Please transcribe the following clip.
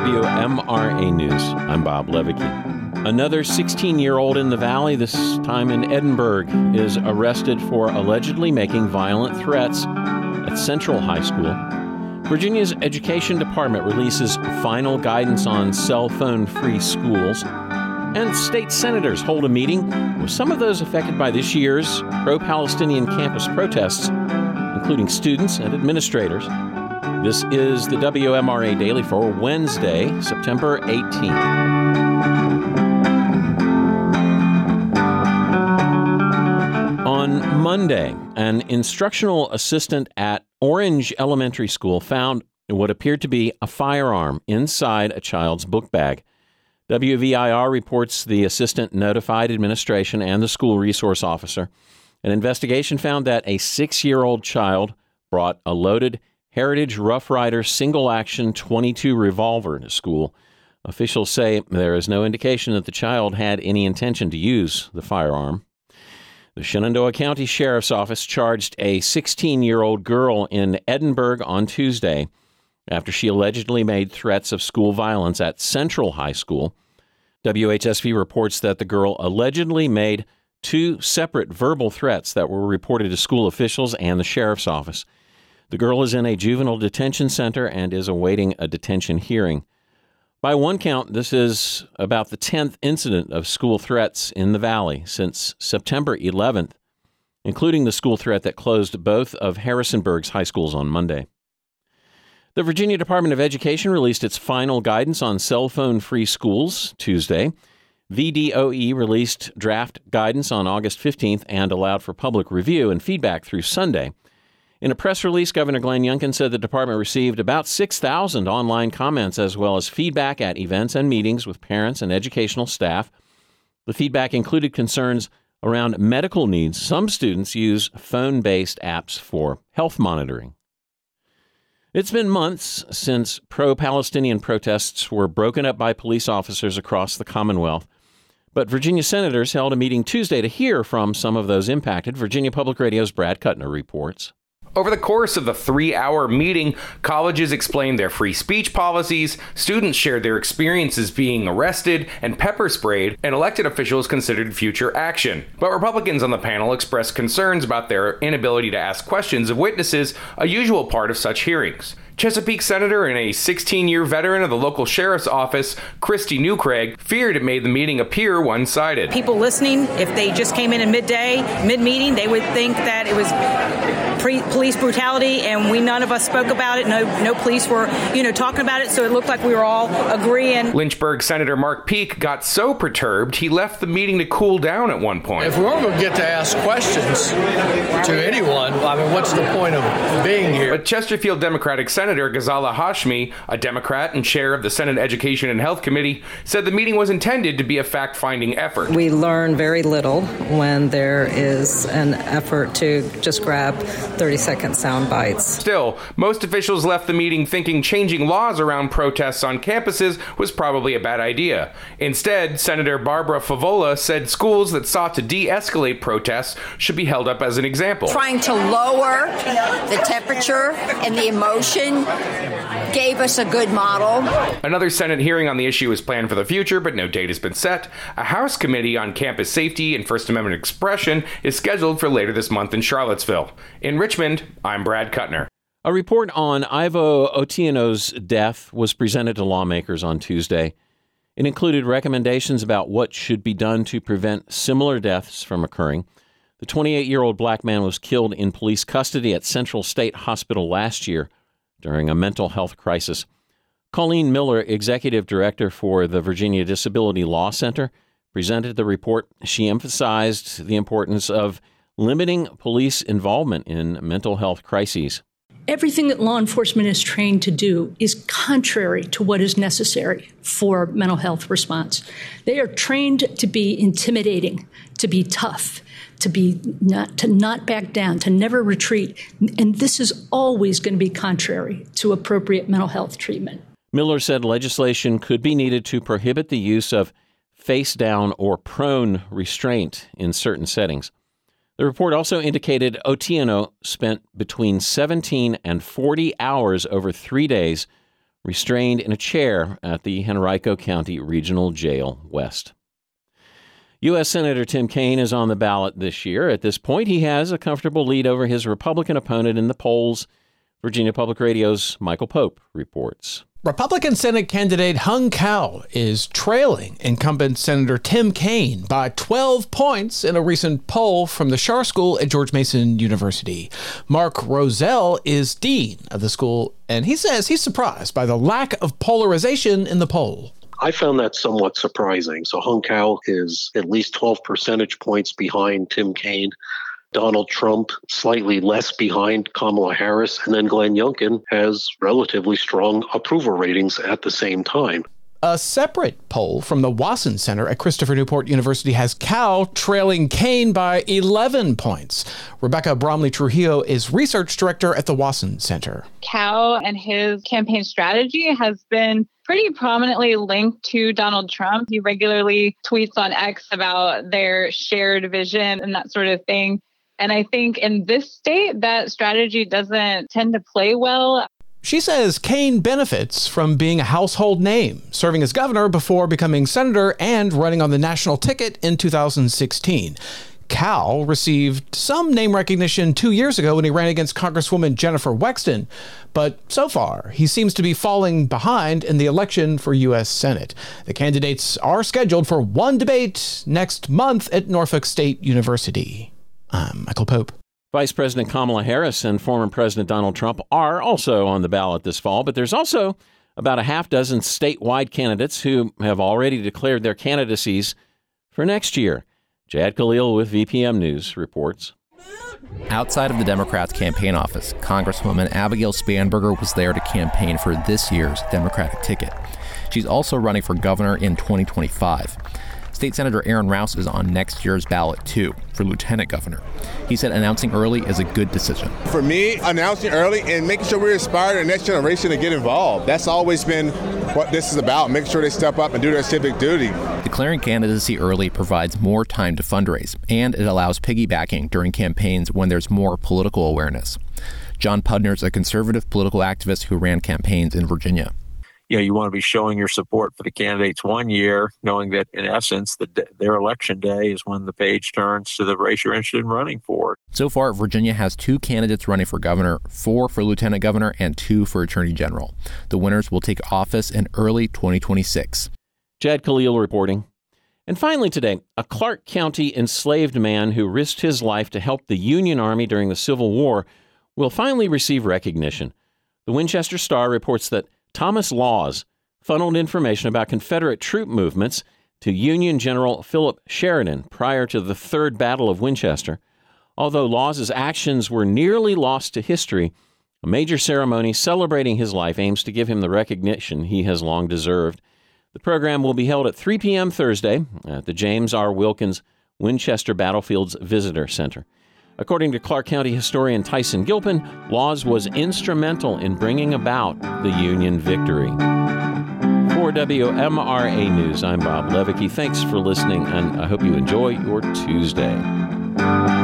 WMRA News. I'm Bob Levicki. Another 16-year-old in the Valley, this time in Edinburgh, is arrested for allegedly making violent threats at Central High School. Virginia's Education Department releases final guidance on cell phone-free schools. And state senators hold a meeting with some of those affected by this year's pro-Palestinian campus protests, including students and administrators. This is the WMRA Daily for Wednesday, September 18th. On Monday, an instructional assistant at Orange Elementary School found what appeared to be a firearm inside a child's book bag. WVIR reports the assistant notified administration and the school resource officer. An investigation found that a 6-year-old child brought a loaded Heritage Rough Rider single-action .22 revolver to school. Officials say there is no indication that the child had any intention to use the firearm. The Shenandoah County Sheriff's Office charged a 16-year-old girl in Edinburgh on Tuesday after she allegedly made threats of school violence at Central High School. WHSV reports that the girl allegedly made 2 separate verbal threats that were reported to school officials and the sheriff's office. The girl is in a juvenile detention center and is awaiting a detention hearing. By one count, this is about the 10th incident of school threats in the Valley since September 11th, including the school threat that closed both of Harrisonburg's high schools on Monday. The Virginia Department of Education released its final guidance on cell phone-free schools Tuesday. VDOE released draft guidance on August 15th and allowed for public review and feedback through Sunday. In a press release, Governor Glenn Youngkin said the department received about 6,000 online comments as well as feedback at events and meetings with parents and educational staff. The feedback included concerns around medical needs. Some students use phone-based apps for health monitoring. It's been months since pro-Palestinian protests were broken up by police officers across the Commonwealth. But Virginia senators held a meeting Tuesday to hear from some of those impacted. Virginia Public Radio's Brad Kuttner reports. Over the course of the 3-hour meeting, colleges explained their free speech policies, students shared their experiences being arrested and pepper sprayed, and elected officials considered future action. But Republicans on the panel expressed concerns about their inability to ask questions of witnesses, a usual part of such hearings. Chesapeake Senator and a 16-year veteran of the local sheriff's office, Christy Newcraig, feared it made the meeting appear one-sided. People listening, if they just came in at mid-meeting, they would think that it was police brutality, and none of us spoke about it. No police were, talking about it, so it looked like we were all agreeing. Lynchburg Senator Mark Peake got so perturbed, he left the meeting to cool down at one point. If we're going to get to ask questions to anyone, what's the point of being here? But Chesterfield Democratic Senator Ghazala Hashmi, a Democrat and chair of the Senate Education and Health Committee, said the meeting was intended to be a fact-finding effort. We learn very little when there is an effort to just grab 30-second sound bites. Still, most officials left the meeting thinking changing laws around protests on campuses was probably a bad idea. Instead, Senator Barbara Favola said schools that sought to de-escalate protests should be held up as an example. Trying to lower the temperature and the emotion gave us a good model. Another Senate hearing on the issue is planned for the future, but no date has been set. A House committee on campus safety and First Amendment expression is scheduled for later this month in Charlottesville. In Richmond, I'm Brad Kuttner. A report on Ivo Otieno's death was presented to lawmakers on Tuesday. It included recommendations about what should be done to prevent similar deaths from occurring. The 28-year-old black man was killed in police custody at Central State Hospital last year during a mental health crisis. Colleen Miller, executive director for the Virginia Disability Law Center, presented the report. She emphasized the importance of limiting police involvement in mental health crises. Everything that law enforcement is trained to do is contrary to what is necessary for mental health response. They are trained to be intimidating, to be tough, to not back down, to never retreat. And this is always going to be contrary to appropriate mental health treatment. Miller said legislation could be needed to prohibit the use of face-down or prone restraint in certain settings. The report also indicated Otieno spent between 17 and 40 hours over 3 days restrained in a chair at the Henrico County Regional Jail West. U.S. Senator Tim Kaine is on the ballot this year. At this point, he has a comfortable lead over his Republican opponent in the polls. Virginia Public Radio's Michael Pope reports. Republican Senate candidate Hung Cao is trailing incumbent Senator Tim Kaine by 12 points in a recent poll from the Schar School at George Mason University. Mark Roselle is dean of the school, and he says he's surprised by the lack of polarization in the poll. I found that somewhat surprising. So Hung Cao is at least 12 percentage points behind Tim Kaine. Donald Trump slightly less behind Kamala Harris, and then Glenn Youngkin has relatively strong approval ratings at the same time. A separate poll from the Wasson Center at Christopher Newport University has Cao trailing Kaine by 11 points. Rebecca Bromley-Trujillo is research director at the Wasson Center. Cao and his campaign strategy has been pretty prominently linked to Donald Trump. He regularly tweets on X about their shared vision and that sort of thing. And I think in this state, that strategy doesn't tend to play well. She says Kaine benefits from being a household name, serving as governor before becoming senator and running on the national ticket in 2016. Cao received some name recognition 2 years ago when he ran against Congresswoman Jennifer Wexton, but so far he seems to be falling behind in the election for U.S. Senate. The candidates are scheduled for one debate next month at Norfolk State University. I'm Michael Pope. Vice President Kamala Harris and former President Donald Trump are also on the ballot this fall, but there's also about a half dozen statewide candidates who have already declared their candidacies for next year. Jad Khalil with VPM News reports. Outside of the Democrats' campaign office, Congresswoman Abigail Spanberger was there to campaign for this year's Democratic ticket. She's also running for governor in 2025. State Senator Aaron Rouse is on next year's ballot, too, for lieutenant governor. He said announcing early is a good decision. For me, announcing early and making sure we inspire the next generation to get involved. That's always been what this is about, making sure they step up and do their civic duty. Declaring candidacy early provides more time to fundraise, and it allows piggybacking during campaigns when there's more political awareness. John Pudner's a conservative political activist who ran campaigns in Virginia. You want to be showing your support for the candidates 1 year, knowing that, in essence, their election day is when the page turns to the race you're interested in running for. So far, Virginia has 2 candidates running for governor, 4 for lieutenant governor, and 2 for attorney general. The winners will take office in early 2026. Jad Khalil reporting. And finally today, a Clark County enslaved man who risked his life to help the Union Army during the Civil War will finally receive recognition. The Winchester Star reports that Thomas Laws funneled information about Confederate troop movements to Union General Philip Sheridan prior to the Third Battle of Winchester. Although Laws' actions were nearly lost to history, a major ceremony celebrating his life aims to give him the recognition he has long deserved. The program will be held at 3 p.m. Thursday at the James R. Wilkins Winchester Battlefields Visitor Center. According to Clark County historian Tyson Gilpin, Laws was instrumental in bringing about the Union victory. For WMRA News, I'm Bob Levicki. Thanks for listening, and I hope you enjoy your Tuesday.